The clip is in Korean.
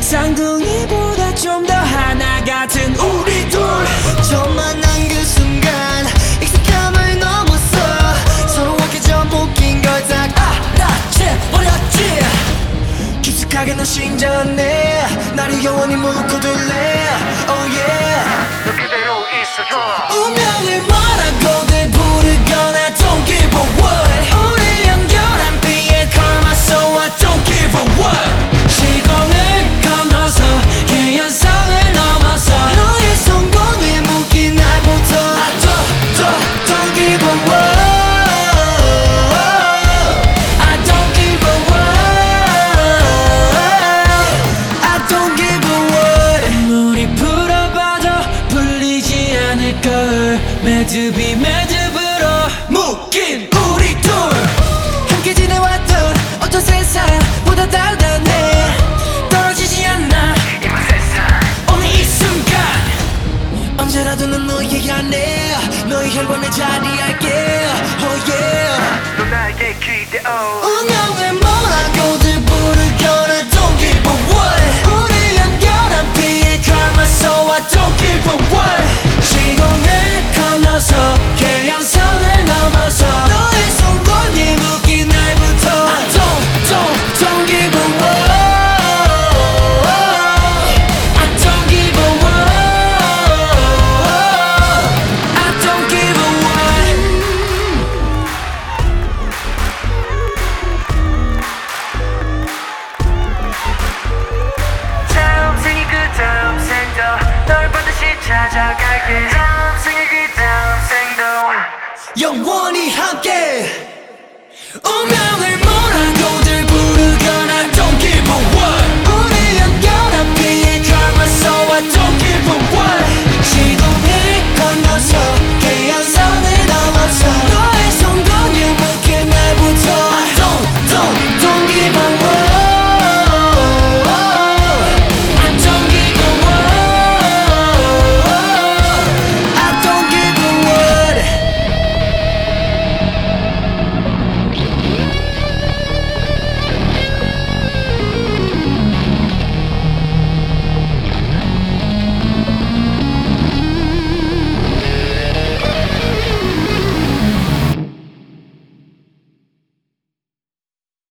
쌍둥이보다 좀 더 하나 같은 우리 둘. 처음 만난 그 순간 익숙함을 넘었어. 서로에게 좀 웃긴 걸 다 알아채버렸지. 깊숙하게 넌 신전해 나를 영원히 묶어둘래. Oh yeah. 너 그대로 있어줘. 운명을 뭐라고들 부르거나 don't give a what. 우리 연결한 비의 karma so I don't give a what. 시공을 건너서 개연성을 넘어서 너의 성공에 묶인 날부터 I don't give a what. I don't give a what. I don't give a what. 물이 불어봐도 풀리지 않을 걸. 매듭이 매듭으로 묶인 우리 둘. 함께 지내왔던 어떤 세상보다 달달해. 떨어지지 않아 이만 세상 오늘 이 순간. 언제라도 난 너에게 안해. 너의 혈관에 자리할게. Oh yeah. 너 나에게 기대어. 운명을 뭐라고들 부르거나 don't give a what. 우리 연결한 비의 karma so I don't give a what. 시공을 건너서 개연성을 넘어서 너의 손권이 묶인 날부터 I don't give a what. I don't give a what. I don't give a what. 다음 생이 그 다음 생도 널 반드시 찾아갈게. 다음 생이 그 다음 생도 영원히 함께. 운명을